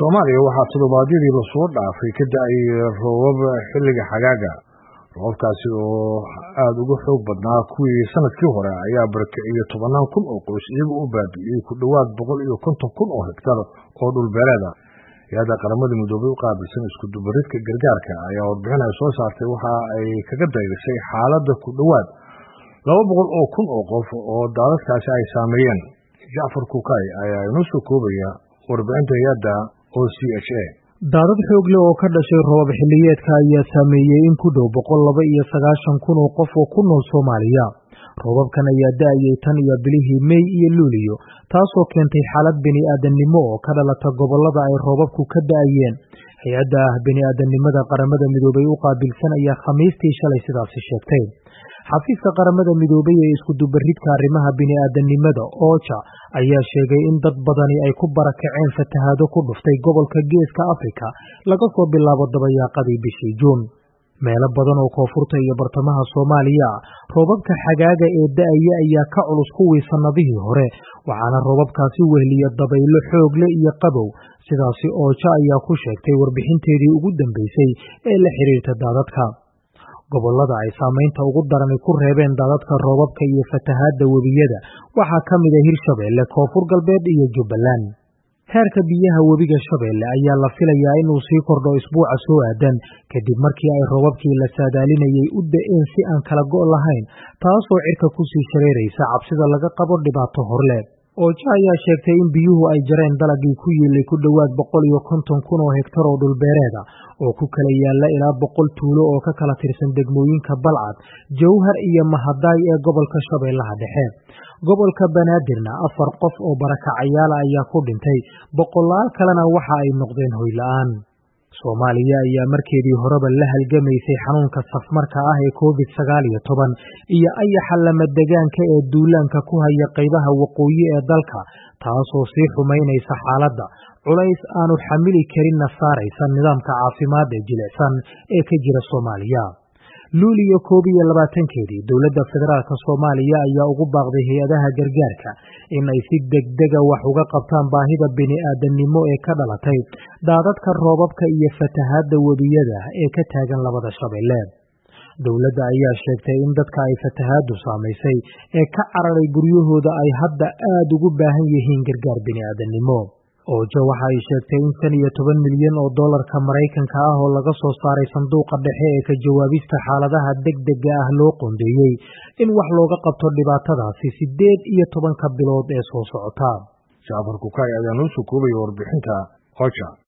Soomaaliya waxaa toddobaadyadii la soo dhaafay ka da'ay roobab xilliga xagaaga. Roobabkaasi oo aad uga xoog badnaa kuwii sanadkii hore ayaa barakiciyay 10 kun oo qoys iyagoo u baabi'iyay ku dhowaad 150 kun oo hektar oo dhul beereed ah. Hay'adda Qaramada Midoobay u qaabilsan isku dubaridka gargaarka ayaa warbixin ay soo saartay waxa ay kaga dayrisay xaaladda ku dhowaad 200 oo kun oo qof oo daadadkaasi ay saameeyeen. Jacfar Kukay ayaa inoo soo koobaya warbixinta hay'adda OCHA. daadad xoog leh oo ka dhashay roobab xilliyeedka ayaa saameeyay in ku dhow 192 kun oo qof oo ku nool Soomaaliya. Roobabkan ayaa da'ayay tan iyo bilihii May iyo Luulyo, taasoo keentay xaalad bini'aadanimo oo ka dhalata gobollada ay roobabku ka da'ayeen. Hay'adda bini'aadanimada Qaramada Midoobay u qaabilsan ayaa Khamiistii shalay sidaasi sheegtay. Xafiiska Qaramada Midoobay ee isku dubaridka arrimaha bini'aadanimada OCHA ayaa sheegay in dad badani ay ku barakaceen fatahaado ku dhuftay gobolka Geeska Afrika laga soo bilaabo dabayaaqadii bishii Juun. Meelo badan oo koonfurta iyo bartamaha Soomaaliya roobabka xagaaga ee da'aya ayaa ka culus kuwii sanadihii hore, waxaana roobabkaasi weheliya dabaylo xoog leh iyo qabow. Sidaasi OCHA ayaa ku sheegtay warbixinteedii ugu dambeysay ee la xiriirta daadadka. Gobollada ay saamaynta ugu daran ku reebeen daadadka roobabka iyo fatahaadda webiyada waxaa ka mid ah Hirshabeelle, Koonfur Galbeed iyo Jubbaland. Heerka biyaha webiga Shabeelle ayaa la filayaa inuu sii kordho isbuuca soo aadan kadib markii ay roobabkii la saadaalinayay u da'een si aan kala go' lahayn, taasoo cirka ku sii shareeraysa cabsida laga qabo dhibaato horle. OCHA ayaa sheegtay in biyuhu ay jareen dalagii ku yiilay ku dhowaad 150 kun oo hektar oo dhulbeereed ah oo ku kala yaala ilaa 100 tuulo oo ka kala tirsan degmooyinka Balcad, Jowhar iyo Mahadaay ee gobolka Shabeellaha Dhexe. Gobolka Banaadirna 4 qof oo barakacayaal ayaa ku dhintay, boqolaal kalena waxa ay noqdeen hoy la'aan. Soomaaliya ayaa markeedii horeba la halgamaysay xanuunka safmarka ah ee COVID-19 iyo ayaxa lama-degaanka ee duulaanka ku haya qaybaha waqooyi ee dalka, taasoo sii xumaynaysa xaaladda, culays aanu xamili karinna saaraysa nidaamka caafimaad ee jilicsan ee ka jira Soomaaliya. Luulyo 22-keedii dowladda federaalka Soomaaliya ayaa ugu baaqday hay'adaha gargaarka in ay si degdeg ah wax uga qabtaan baahida bini'aadanimo ee ka dhalatay daadadka roobabka iyo fatahaadda webiyada ee ka taagan labada Shabeelle. Dowladda ayaa sheegtay in dadka ay fatahaaddu saamaysay ee ka cararay guryahooda ay hadda aad ugu baahan yihiin gargaar bini'aadanimo. OCHA waxa ay sheegtay in $15 milyan oo dollarka Maraykanka ah oo laga soo saaray sanduuqa dhexe ee ka jawaabista xaaladaha degdega ah loo qoondeeyey in wax looga qabto dhibaatadaasi 18 bilood ee soo socota. Jacfar Kukay ayaa noo soo koobaya warbixinta OCHA.